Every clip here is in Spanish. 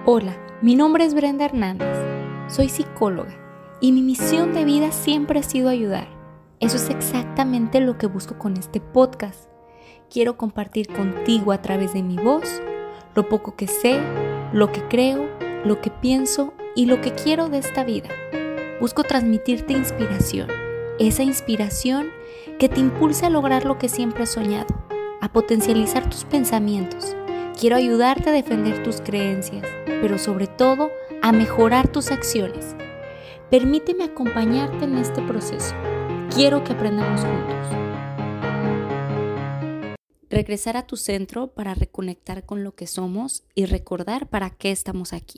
Hola, mi nombre es Brenda Hernández, soy psicóloga y mi misión de vida siempre ha sido ayudar. Eso es exactamente lo que busco con este podcast. Quiero compartir contigo a través de mi voz lo poco que sé, lo que creo, lo que pienso y lo que quiero de esta vida. Busco transmitirte inspiración, esa inspiración que te impulse a lograr lo que siempre has soñado, a potencializar tus pensamientos. Quiero ayudarte a defender tus creencias, pero sobre todo a mejorar tus acciones. Permíteme acompañarte en este proceso. Quiero que aprendamos juntos. Regresar a tu centro para reconectar con lo que somos y recordar para qué estamos aquí.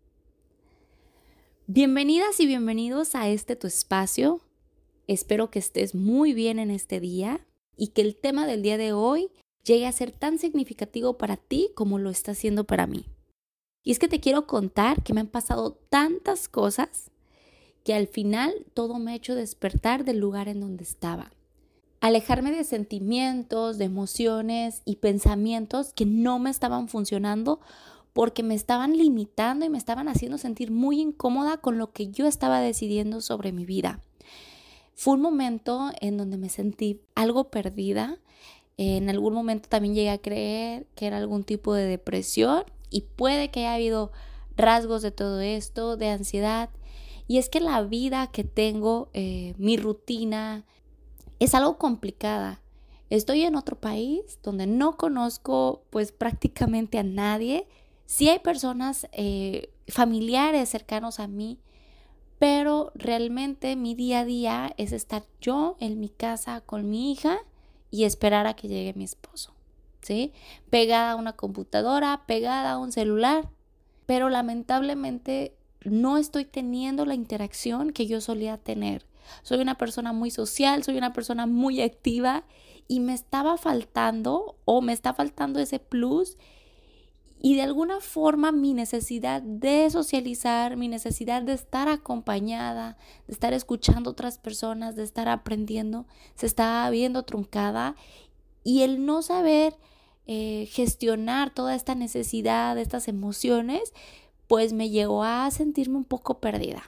Bienvenidas y bienvenidos a tu espacio. Espero que estés muy bien en este día y que el tema del día de hoy llegue a ser tan significativo para ti como lo está siendo para mí. Y es que te quiero contar que me han pasado tantas cosas que al final todo me ha hecho despertar del lugar en donde estaba. Alejarme de sentimientos, de emociones y pensamientos que no me estaban funcionando porque me estaban limitando y me estaban haciendo sentir muy incómoda con lo que yo estaba decidiendo sobre mi vida. Fue un momento en donde me sentí algo perdida. En algún momento también llegué a creer que era algún tipo de depresión y puede que haya habido rasgos de todo esto, de ansiedad. Y es que la vida que tengo, mi rutina, es algo complicada. Estoy en otro país donde no conozco pues prácticamente a nadie. Sí hay personas familiares cercanos a mí, pero realmente mi día a día es estar yo en mi casa con mi hija y esperar a que llegue mi esposo, ¿sí? Pegada a una computadora, pegada a un celular, pero lamentablemente no estoy teniendo la interacción que yo solía tener. Soy una persona muy social, soy una persona muy activa y me está faltando ese plus y de alguna forma mi necesidad de socializar, mi necesidad de estar acompañada, de estar escuchando a otras personas, de estar aprendiendo, se está viendo truncada y el no saber gestionar toda esta necesidad, estas emociones, pues me llevó a sentirme un poco perdida.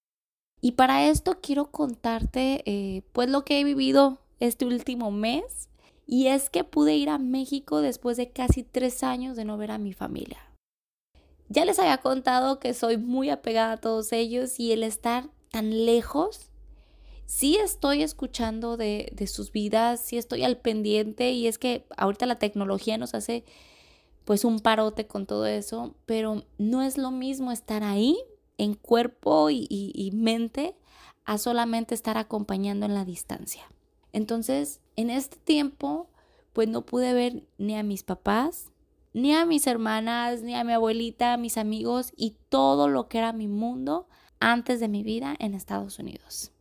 Y para esto quiero contarte pues lo que he vivido este último mes. Y es que pude ir a México después de casi 3 años de no ver a mi familia. Ya les había contado que soy muy apegada a todos ellos y el estar tan lejos, sí estoy escuchando de sus vidas, sí estoy al pendiente y es que ahorita la tecnología nos hace pues un parote con todo eso, pero no es lo mismo estar ahí en cuerpo y mente a solamente estar acompañando en la distancia. Entonces, en este tiempo, pues no pude ver ni a mis papás, ni a mis hermanas, ni a mi abuelita, a mis amigos y todo lo que era mi mundo antes de mi vida en Estados Unidos.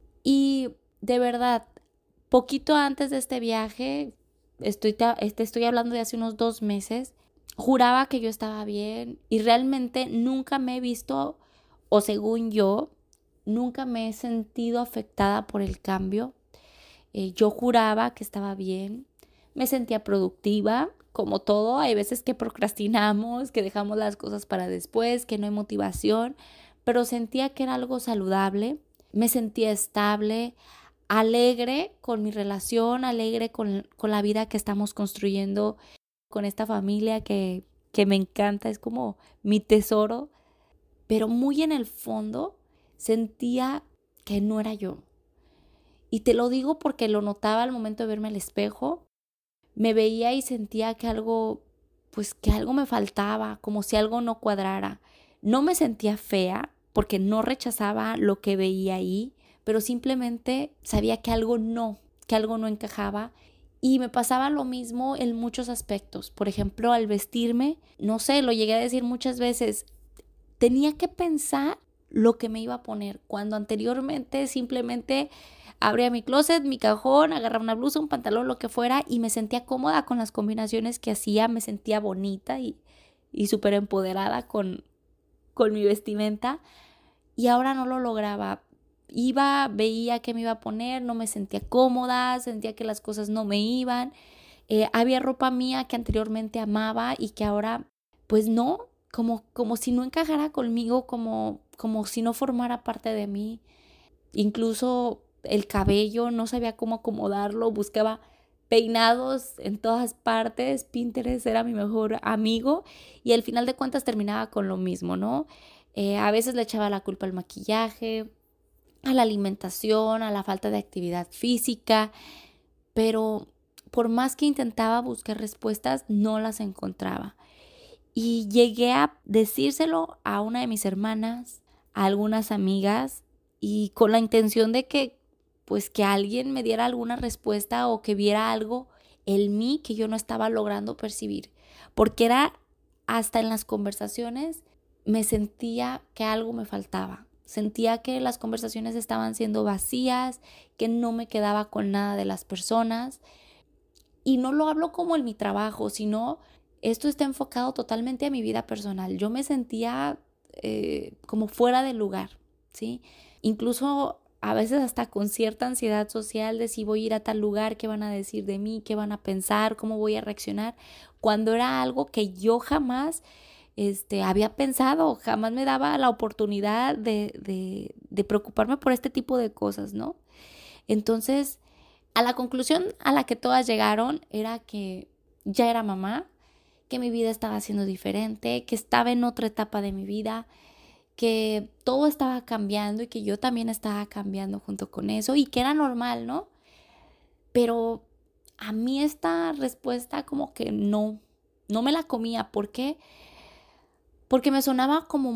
Y de verdad, poquito antes de este viaje, estoy hablando de hace unos 2 meses, juraba que yo estaba bien y realmente nunca me he visto, o según yo, nunca me he sentido afectada por el cambio. Yo juraba que estaba bien, me sentía productiva, como todo, hay veces que procrastinamos, que dejamos las cosas para después, que no hay motivación, pero sentía que era algo saludable, me sentía estable, alegre con mi relación, alegre con la vida que estamos construyendo, con esta familia que me encanta, es como mi tesoro, pero muy en el fondo sentía que no era yo. Y te lo digo porque lo notaba al momento de verme al espejo. Me veía y sentía que algo me faltaba, como si algo no cuadrara. No me sentía fea porque no rechazaba lo que veía ahí, pero simplemente sabía que algo no encajaba. Y me pasaba lo mismo en muchos aspectos. Por ejemplo, al vestirme, no sé, lo llegué a decir muchas veces, tenía que pensar lo que me iba a poner, cuando anteriormente simplemente abría mi closet, mi cajón, agarraba una blusa, un pantalón, lo que fuera y me sentía cómoda con las combinaciones que hacía, me sentía bonita y súper empoderada con mi vestimenta y ahora no lo lograba. Veía que me iba a poner, no me sentía cómoda, sentía que las cosas no me iban. Había ropa mía que anteriormente amaba y que ahora pues no, como si no encajara conmigo, como si no formara parte de mí. Incluso el cabello, no sabía cómo acomodarlo, buscaba peinados en todas partes, Pinterest era mi mejor amigo y al final de cuentas terminaba con lo mismo, ¿no? A veces le echaba la culpa al maquillaje, a la alimentación, a la falta de actividad física, pero por más que intentaba buscar respuestas, no las encontraba. Y llegué a decírselo a una de mis hermanas, a algunas amigas, y con la intención de que, pues, que alguien me diera alguna respuesta o que viera algo en mí que yo no estaba logrando percibir. Porque era hasta en las conversaciones me sentía que algo me faltaba. Sentía que las conversaciones estaban siendo vacías, que no me quedaba con nada de las personas. Y no lo hablo como en mi trabajo, sino esto está enfocado totalmente a mi vida personal. Yo me sentía como fuera de lugar, ¿sí? Incluso a veces hasta con cierta ansiedad social de si voy a ir a tal lugar, qué van a decir de mí, qué van a pensar, cómo voy a reaccionar, cuando era algo que yo jamás había pensado, jamás me daba la oportunidad de preocuparme por este tipo de cosas, ¿no? Entonces, a la conclusión a la que todas llegaron era que ya era mamá, que mi vida estaba siendo diferente, que estaba en otra etapa de mi vida, que todo estaba cambiando y que yo también estaba cambiando junto con eso y que era normal, ¿no? Pero a mí esta respuesta como que no me la comía. ¿Por qué? Porque me sonaba como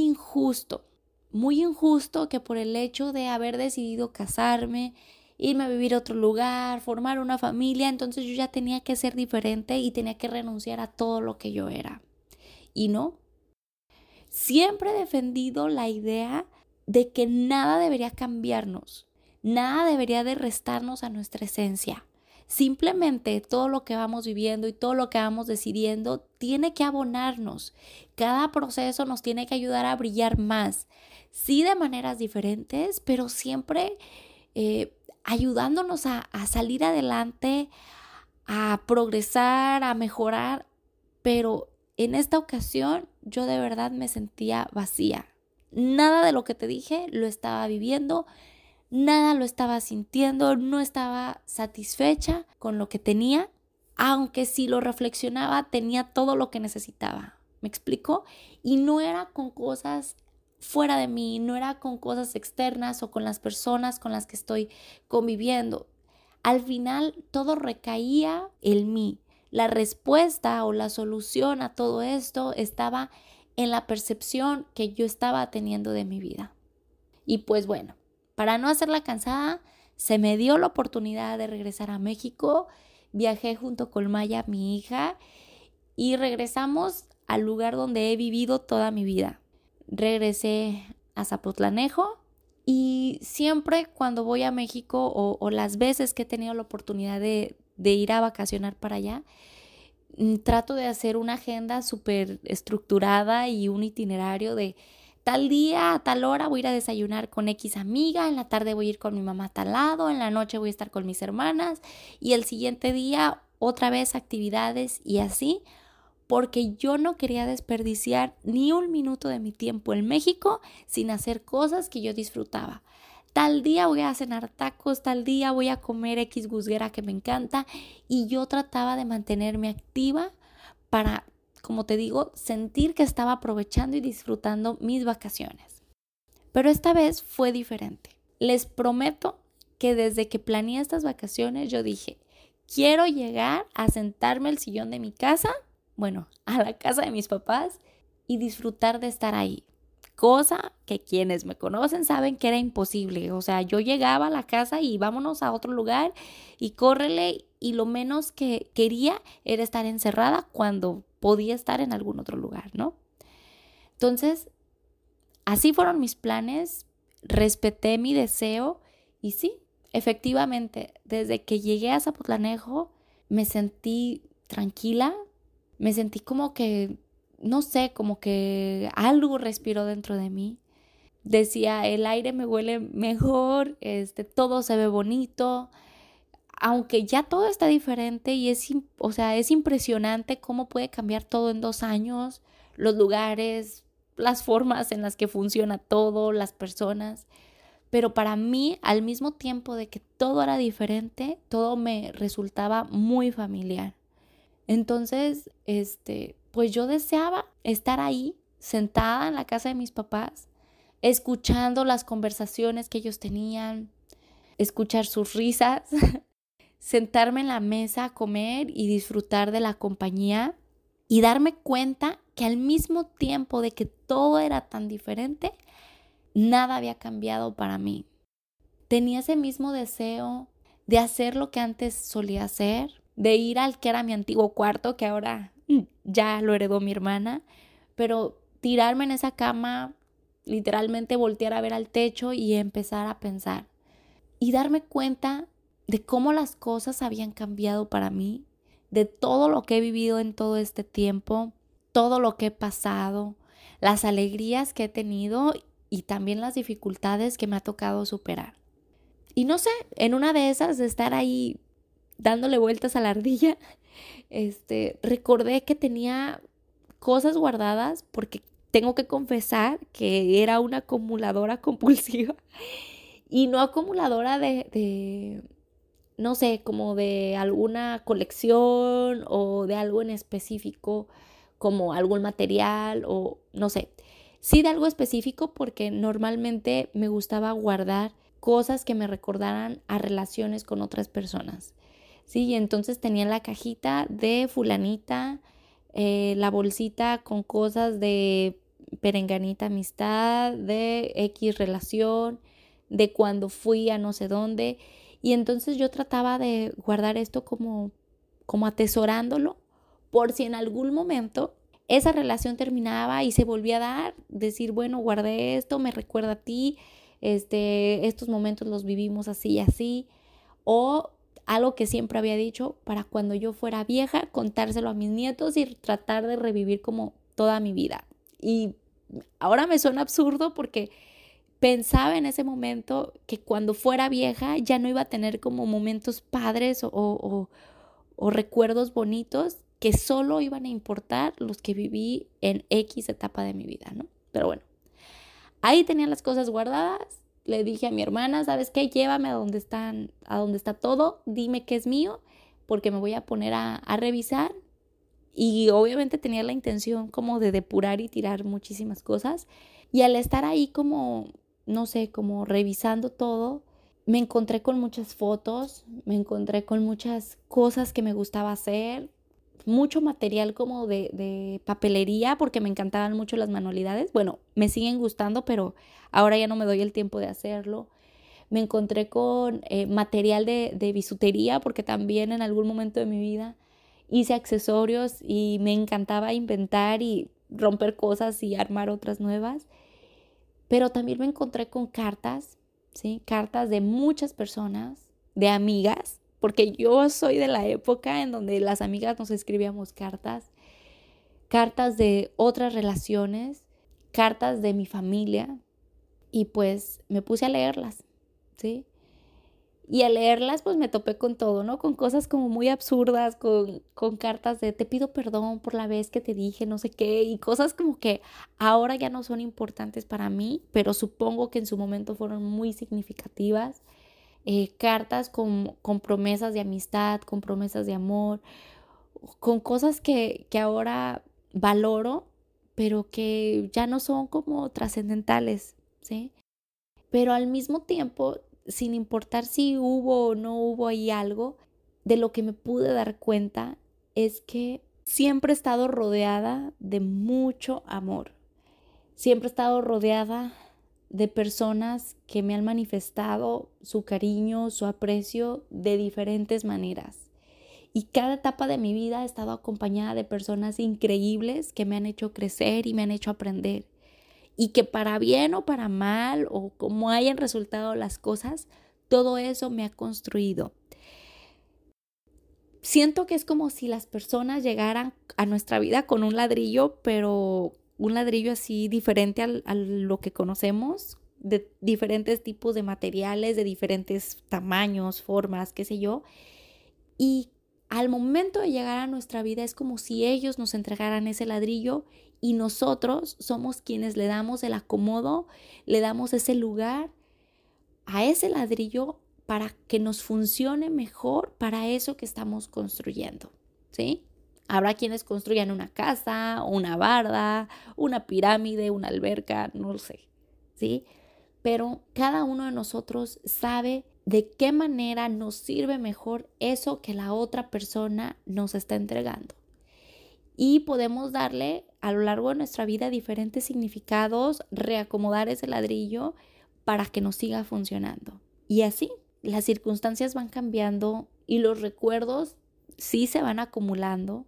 muy injusto que por el hecho de haber decidido casarme, irme a vivir a otro lugar, formar una familia, entonces yo ya tenía que ser diferente y tenía que renunciar a todo lo que yo era. Y no, siempre he defendido la idea de que nada debería cambiarnos, nada debería de restarnos a nuestra esencia. Simplemente todo lo que vamos viviendo y todo lo que vamos decidiendo tiene que abonarnos. Cada proceso nos tiene que ayudar a brillar más. Sí, de maneras diferentes, pero siempre ayudándonos a salir adelante, a progresar, a mejorar. Pero en esta ocasión yo de verdad me sentía vacía. Nada de lo que te dije lo estaba viviendo. Nada lo estaba sintiendo, no estaba satisfecha con lo que tenía, aunque si lo reflexionaba tenía todo lo que necesitaba. ¿Me explico? Y no era con cosas fuera de mí, no era con cosas externas o con las personas con las que estoy conviviendo. Al final todo recaía en mí. La respuesta o la solución a todo esto estaba en la percepción que yo estaba teniendo de mi vida. Y pues bueno, para no hacerla cansada, se me dio la oportunidad de regresar a México. Viajé junto con Maya, mi hija, y regresamos al lugar donde he vivido toda mi vida. Regresé a Zapotlanejo y siempre cuando voy a México o las veces que he tenido la oportunidad de ir a vacacionar para allá, trato de hacer una agenda súper estructurada y un itinerario de tal día, a tal hora voy a ir a desayunar con X amiga, en la tarde voy a ir con mi mamá a tal lado, en la noche voy a estar con mis hermanas y el siguiente día otra vez actividades y así, porque yo no quería desperdiciar ni un minuto de mi tiempo en México sin hacer cosas que yo disfrutaba. Tal día voy a cenar tacos, tal día voy a comer X gusguera que me encanta y yo trataba de mantenerme activa para, como te digo, sentir que estaba aprovechando y disfrutando mis vacaciones. Pero esta vez fue diferente. Les prometo que desde que planeé estas vacaciones yo dije, quiero llegar a sentarme al sillón de mi casa, bueno, a la casa de mis papás y disfrutar de estar ahí. Cosa que quienes me conocen saben que era imposible. O sea, yo llegaba a la casa y vámonos a otro lugar y córrele y lo menos que quería era estar encerrada cuando podía estar en algún otro lugar, ¿no? Entonces, así fueron mis planes, respeté mi deseo y sí, efectivamente, desde que llegué a Zapotlanejo me sentí tranquila, me sentí como que, no sé, como que algo respiró dentro de mí. Decía, el aire me huele mejor, todo se ve bonito, aunque ya todo está diferente y o sea, es impresionante cómo puede cambiar todo en 2 años, los lugares, las formas en las que funciona todo, las personas. Pero para mí, al mismo tiempo de que todo era diferente, todo me resultaba muy familiar. Entonces, pues yo deseaba estar ahí, sentada en la casa de mis papás, escuchando las conversaciones que ellos tenían, escuchar sus risas, sentarme en la mesa a comer y disfrutar de la compañía y darme cuenta que al mismo tiempo de que todo era tan diferente, nada había cambiado para mí. Tenía ese mismo deseo de hacer lo que antes solía hacer, de ir al que era mi antiguo cuarto, que ahora ya lo heredó mi hermana, pero tirarme en esa cama, literalmente voltear a ver al techo y empezar a pensar. Y darme cuenta de cómo las cosas habían cambiado para mí, de todo lo que he vivido en todo este tiempo, todo lo que he pasado, las alegrías que he tenido y también las dificultades que me ha tocado superar. Y no sé, en una de esas de estar ahí dándole vueltas a la ardilla, recordé que tenía cosas guardadas porque tengo que confesar que era una acumuladora compulsiva y no acumuladora no sé, como de alguna colección o de algo en específico, como algún material o no sé. Sí de algo específico porque normalmente me gustaba guardar cosas que me recordaran a relaciones con otras personas. Sí, y entonces tenía la cajita de fulanita, la bolsita con cosas de perenganita amistad, de X relación, de cuando fui a no sé dónde. Y entonces yo trataba de guardar esto como atesorándolo por si en algún momento esa relación terminaba y se volvía a dar, decir, bueno, guardé esto, me recuerda a ti, estos momentos los vivimos así y así, o algo que siempre había dicho, para cuando yo fuera vieja, contárselo a mis nietos y tratar de revivir como toda mi vida. Y ahora me suena absurdo porque pensaba en ese momento que cuando fuera vieja ya no iba a tener como momentos padres o recuerdos bonitos que solo iban a importar los que viví en X etapa de mi vida, ¿no? Pero bueno, ahí tenía las cosas guardadas. Le dije a mi hermana, ¿sabes qué? Llévame a donde está todo, dime qué es mío, porque me voy a poner a revisar. Y obviamente tenía la intención como de depurar y tirar muchísimas cosas. Y al estar ahí como, no sé, como revisando todo, me encontré con muchas fotos, me encontré con muchas cosas que me gustaba hacer, mucho material como de papelería porque me encantaban mucho las manualidades. Bueno, me siguen gustando, pero ahora ya no me doy el tiempo de hacerlo. Me encontré con material de bisutería porque también en algún momento de mi vida hice accesorios y me encantaba inventar y romper cosas y armar otras nuevas. Pero también me encontré con cartas, ¿sí? Cartas de muchas personas, de amigas, porque yo soy de la época en donde las amigas nos escribíamos cartas, cartas de otras relaciones, cartas de mi familia, y pues me puse a leerlas, ¿sí? Y al leerlas, pues me topé con todo, ¿no? Con cosas como muy absurdas, con cartas de te pido perdón por la vez que te dije no sé qué, y cosas como que ahora ya no son importantes para mí, pero supongo que en su momento fueron muy significativas. Cartas con promesas de amistad, con promesas de amor, con cosas que ahora valoro, pero que ya no son como trascendentales, ¿sí? Pero al mismo tiempo, sin importar si hubo o no hubo ahí algo, de lo que me pude dar cuenta es que siempre he estado rodeada de mucho amor. Siempre he estado rodeada de personas que me han manifestado su cariño, su aprecio de diferentes maneras. Y cada etapa de mi vida he estado acompañada de personas increíbles que me han hecho crecer y me han hecho aprender. Y que para bien o para mal o como hayan resultado las cosas, todo eso me ha construido. Siento que es como si las personas llegaran a nuestra vida con un ladrillo, pero un ladrillo así diferente a lo que conocemos, de diferentes tipos de materiales, de diferentes tamaños, formas, qué sé yo. Y al momento de llegar a nuestra vida es como si ellos nos entregaran ese ladrillo Y nosotros somos quienes le damos el acomodo, le damos ese lugar a ese ladrillo para que nos funcione mejor para eso que estamos construyendo, ¿sí? Habrá quienes construyan una casa, una barda, una pirámide, una alberca, no lo sé, ¿sí? Pero cada uno de nosotros sabe de qué manera nos sirve mejor eso que la otra persona nos está entregando. Y podemos darle a lo largo de nuestra vida diferentes significados, reacomodar ese ladrillo para que nos siga funcionando. Y así, las circunstancias van cambiando y los recuerdos sí se van acumulando.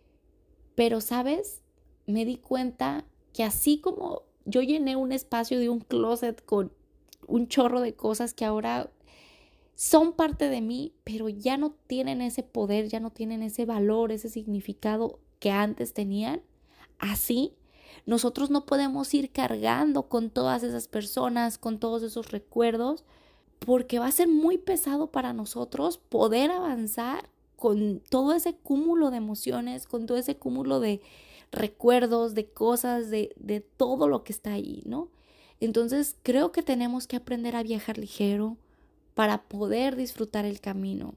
Pero, ¿sabes? Me di cuenta que así como yo llené un espacio de un closet con un chorro de cosas que ahora son parte de mí, pero ya no tienen ese poder, ya no tienen ese valor, ese significado que antes tenían, así nosotros no podemos ir cargando con todas esas personas, con todos esos recuerdos, porque va a ser muy pesado para nosotros poder avanzar con todo ese cúmulo de emociones, con todo ese cúmulo de recuerdos, de cosas, de todo lo que está ahí, ¿no? Entonces creo que tenemos que aprender a viajar ligero para poder disfrutar el camino.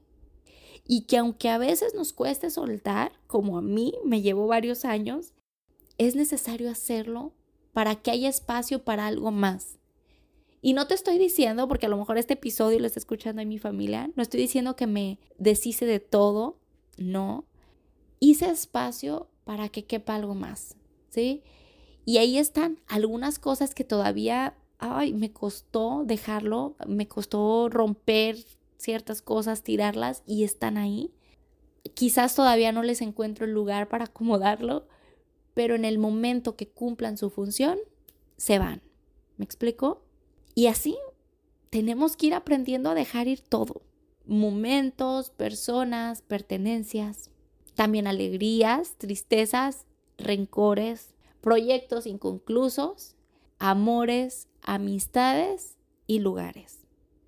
Y que aunque a veces nos cueste soltar, como a mí me llevó varios años, es necesario hacerlo para que haya espacio para algo más. Y no te estoy diciendo, porque a lo mejor este episodio lo está escuchando en mi familia, no estoy diciendo que me deshice de todo, no. Hice espacio para que quepa algo más, ¿sí? Y ahí están algunas cosas que todavía, me costó dejarlo, me costó romper ciertas cosas, tirarlas y están ahí. Quizás todavía no les encuentro el lugar para acomodarlo, pero en el momento que cumplan su función, se van. ¿Me explico? Y así tenemos que ir aprendiendo a dejar ir todo. Momentos, personas, pertenencias, también alegrías, tristezas, rencores, proyectos inconclusos, amores, amistades y lugares.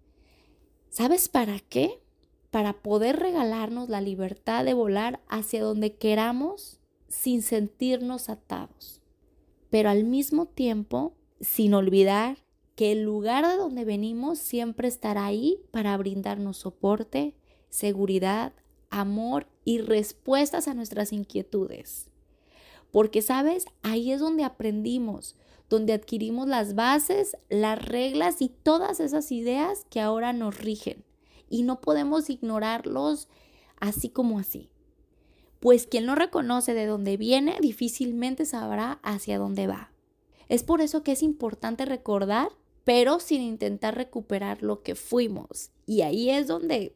¿Sabes para qué? Para poder regalarnos la libertad de volar hacia donde queramos sin sentirnos atados, pero al mismo tiempo sin olvidar que el lugar de donde venimos siempre estará ahí para brindarnos soporte, seguridad, amor y respuestas a nuestras inquietudes. Porque, ¿sabes? Ahí es donde aprendimos, donde adquirimos las bases, las reglas y todas esas ideas que ahora nos rigen. Y no podemos ignorarlos así como así. Pues quien no reconoce de dónde viene, difícilmente sabrá hacia dónde va. Es por eso que es importante recordar, pero sin intentar recuperar lo que fuimos. Y ahí es donde,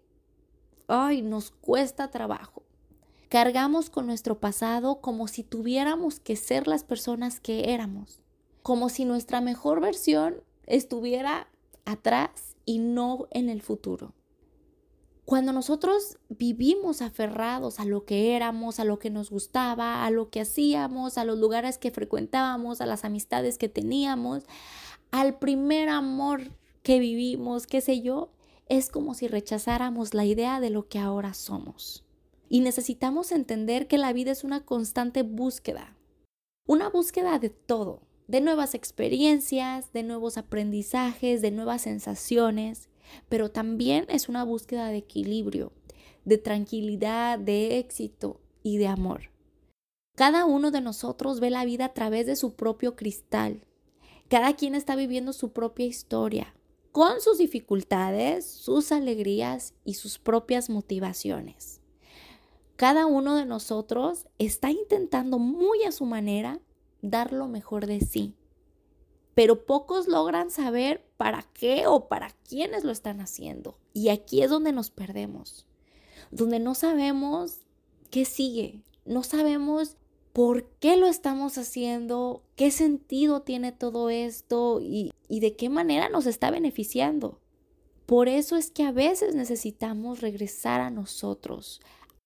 nos cuesta trabajo. Cargamos con nuestro pasado como si tuviéramos que ser las personas que éramos. Como si nuestra mejor versión estuviera atrás y no en el futuro. Cuando nosotros vivimos aferrados a lo que éramos, a lo que nos gustaba, a lo que hacíamos, a los lugares que frecuentábamos, a las amistades que teníamos, al primer amor que vivimos, qué sé yo, es como si rechazáramos la idea de lo que ahora somos. Y necesitamos entender que la vida es una constante búsqueda. Una búsqueda de todo, de nuevas experiencias, de nuevos aprendizajes, de nuevas sensaciones, pero también es una búsqueda de equilibrio, de tranquilidad, de éxito y de amor. Cada uno de nosotros ve la vida a través de su propio cristal. Cada quien está viviendo su propia historia, con sus dificultades, sus alegrías y sus propias motivaciones. Cada uno de nosotros está intentando muy a su manera dar lo mejor de sí, pero pocos logran saber para qué o para quiénes lo están haciendo. Y aquí es donde nos perdemos, donde no sabemos qué sigue, no sabemos por qué lo estamos haciendo, qué sentido tiene todo esto y de qué manera nos está beneficiando. Por eso es que a veces necesitamos regresar a nosotros.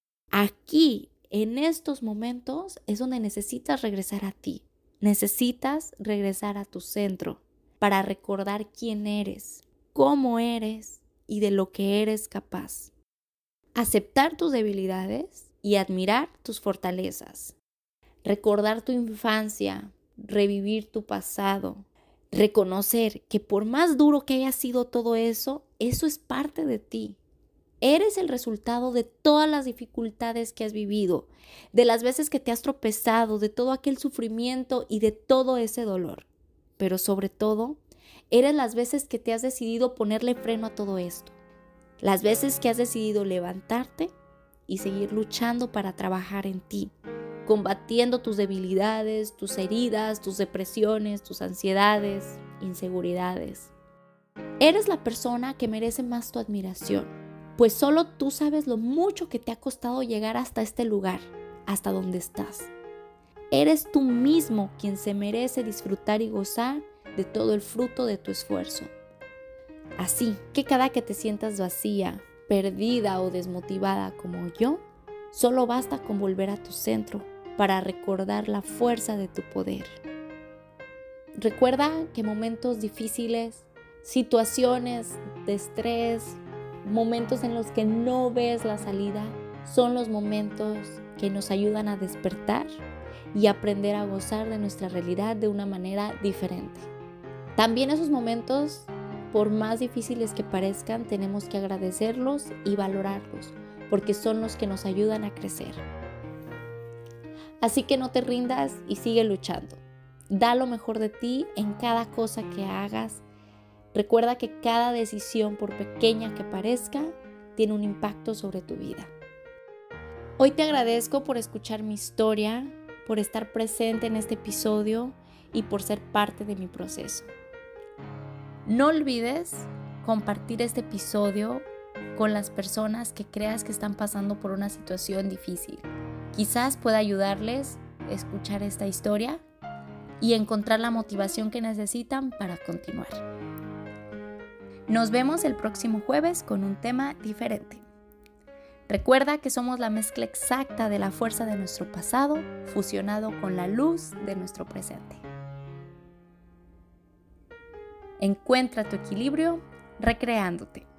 Aquí, en estos momentos, es donde necesitas regresar a ti. Necesitas regresar a tu centro para recordar quién eres, cómo eres y de lo que eres capaz. Aceptar tus debilidades y admirar tus fortalezas. recordar tu infancia, revivir tu pasado, reconocer que por más duro que haya sido todo eso, eso es parte de ti. Eres el resultado de todas las dificultades que has vivido, de las veces que te has tropezado, de todo aquel sufrimiento y de todo ese dolor. Pero sobre todo, eres las veces que te has decidido ponerle freno a todo esto. Las veces que has decidido levantarte y seguir luchando para trabajar en ti, combatiendo tus debilidades, tus heridas, tus depresiones, tus ansiedades, inseguridades. Eres la persona que merece más tu admiración, pues solo tú sabes lo mucho que te ha costado llegar hasta este lugar, hasta donde estás. Eres tú mismo quien se merece disfrutar y gozar de todo el fruto de tu esfuerzo. Así que cada que te sientas vacía, perdida o desmotivada como yo, solo basta con volver a tu centro para recordar la fuerza de tu poder. Recuerda que momentos difíciles, situaciones de estrés, momentos en los que no ves la salida, son los momentos que nos ayudan a despertar y aprender a gozar de nuestra realidad de una manera diferente. También esos momentos, por más difíciles que parezcan, tenemos que agradecerlos y valorarlos, porque son los que nos ayudan a crecer. Así que no te rindas y sigue luchando. Da lo mejor de ti en cada cosa que hagas. Recuerda que cada decisión, por pequeña que parezca, tiene un impacto sobre tu vida. Hoy te agradezco por escuchar mi historia, por estar presente en este episodio y por ser parte de mi proceso. No olvides compartir este episodio con las personas que creas que están pasando por una situación difícil. Quizás pueda ayudarles a escuchar esta historia y encontrar la motivación que necesitan para continuar. Nos vemos el próximo jueves con un tema diferente. Recuerda que somos la mezcla exacta de la fuerza de nuestro pasado fusionado con la luz de nuestro presente. Encuentra tu equilibrio recreándote.